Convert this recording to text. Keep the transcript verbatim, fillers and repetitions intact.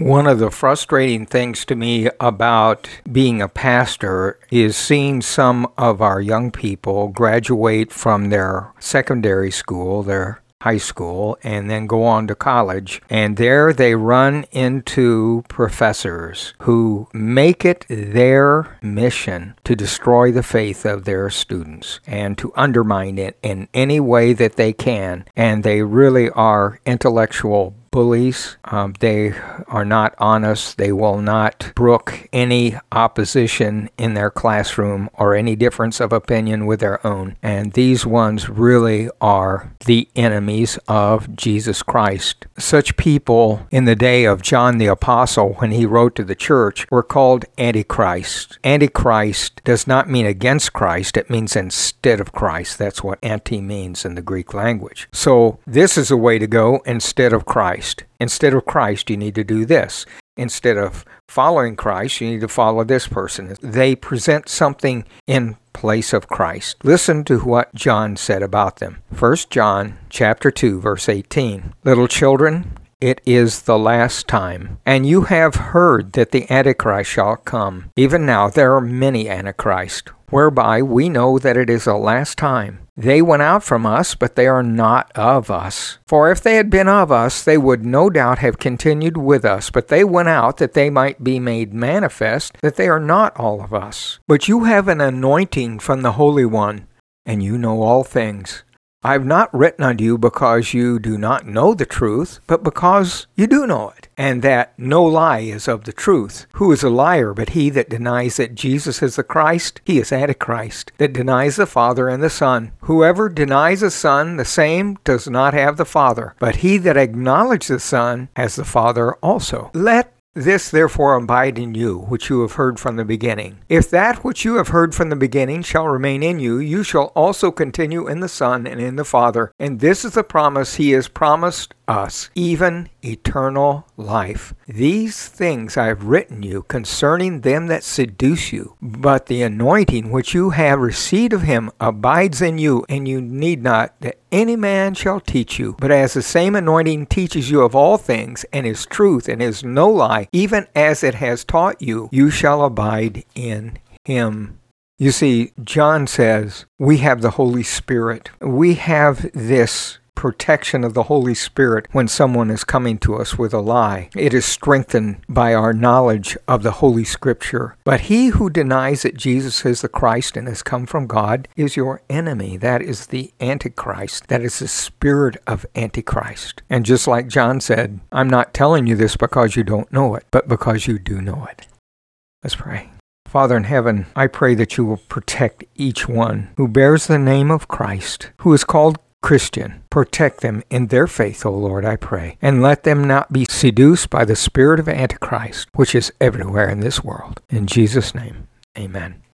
One of the frustrating things to me about being a pastor is seeing some of our young people graduate from their secondary school, their high school, and then go on to college. And there they run into professors who make it their mission to destroy the faith of their students and to undermine it in any way that they can. And they really are intellectual bullies. Um, they are not honest. They will not brook any opposition in their classroom or any difference of opinion with their own. And these ones really are the enemies of Jesus Christ. Such people in the day of John the Apostle, when he wrote to the church, were called Antichrist. Antichrist does not mean against Christ. It means instead of Christ. That's what anti means in the Greek language. So this is a way to go instead of Christ. Instead of Christ, you need to do this. Instead of following Christ, you need to follow this person. They present something in place of Christ. Listen to what John said about them. First John chapter two, verse eighteen. Little children, it is the last time, and you have heard that the Antichrist shall come. Even now there are many Antichrists, whereby we know that it is the last time. They went out from us, but they are not of us. For if they had been of us, they would no doubt have continued with us. But they went out that they might be made manifest that they are not all of us. But you have an anointing from the Holy One, and you know all things. I have not written unto you because you do not know the truth, but because you do know it, and that no lie is of the truth. Who is a liar but he that denies that Jesus is the Christ? He is Antichrist, that denies the Father and the Son. Whoever denies the Son, the same does not have the Father, but he that acknowledges the Son has the Father also. Let this therefore abide in you, which you have heard from the beginning. If that which you have heard from the beginning shall remain in you, you shall also continue in the Son and in the Father. And this is the promise he has promised us, even eternal life. These things I have written you concerning them that seduce you. But the anointing which you have received of him abides in you, and you need not that any man shall teach you. But as the same anointing teaches you of all things, and is truth, and is no lie, even as it has taught you, you shall abide in him. You see, John says, we have the Holy Spirit. We have this protection of the Holy Spirit when someone is coming to us with a lie. It is strengthened by our knowledge of the Holy Scripture. But he who denies that Jesus is the Christ and has come from God is your enemy. That is the Antichrist. That is the spirit of Antichrist. And just like John said, I'm not telling you this because you don't know it, but because you do know it. Let's pray. Father in heaven, I pray that you will protect each one who bears the name of Christ, who is called Christian. Protect them in their faith, O Lord, I pray. And let them not be seduced by the spirit of Antichrist, which is everywhere in this world. In Jesus' name, amen.